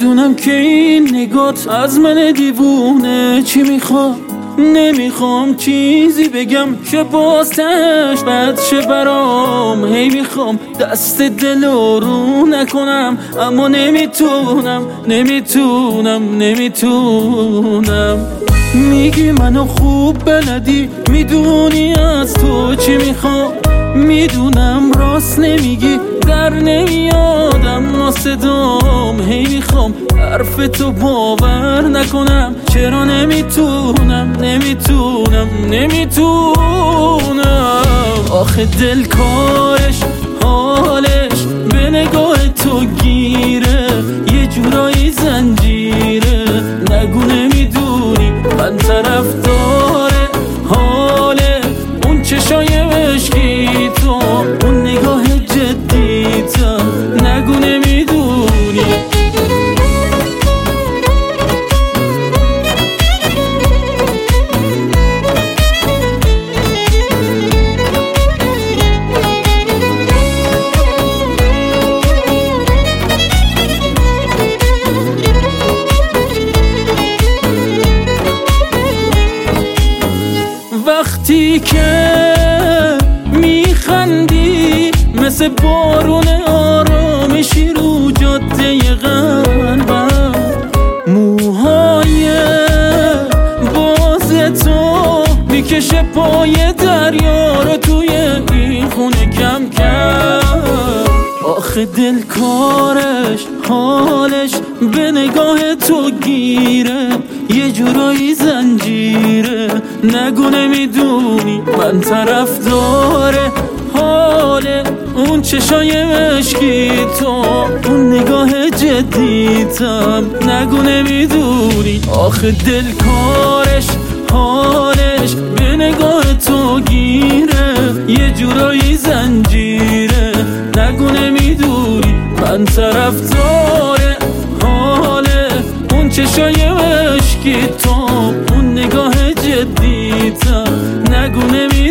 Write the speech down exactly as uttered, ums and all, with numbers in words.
میدونم که این نگات از من دیوونه چی میخواد. نمیخوام چیزی بگم که بازتش بد شه برام. هی میخوام دست دل رو نکنم، اما نمیتونم نمیتونم نمیتونم. میگی منو خوب بلدی، میدونی از تو چی میخوام. میدونم راست نمیگی، در نمیادم ما صدام. هی میخوام حرف تو باور نکنم، چرا نمیتونم نمیتونم نمیتونم. آخه دل کارش حالش به نگاه تو گیره، یه جورایی زنجیره. نگو نمیدونی من طرفدار حاله اون چشای مشکی تو، اون نگاه جدی تو. نگو نمیدونی. وقتی که میخندی مثل بارون آرامشی رو جاده قلبم. موهای باز تو میکشه پای دریا رو توی این خونه کم کم. آخه دل کارش حالش به نگاه تو گیره، یه جورایی زنجیره. نگو نمیدونی من طرفدار حاله اون چشای مشکی تو، اون نگاه جدیتم. نگو نمیدونی. آخه دل کارش حالش به نگاه تو گیره، یه جورایی زنجیره. نگو نمیدونی من طرفدار حاله اون چشای مشکی تو، اون نگاه جدیتم. نگو نمیدونی.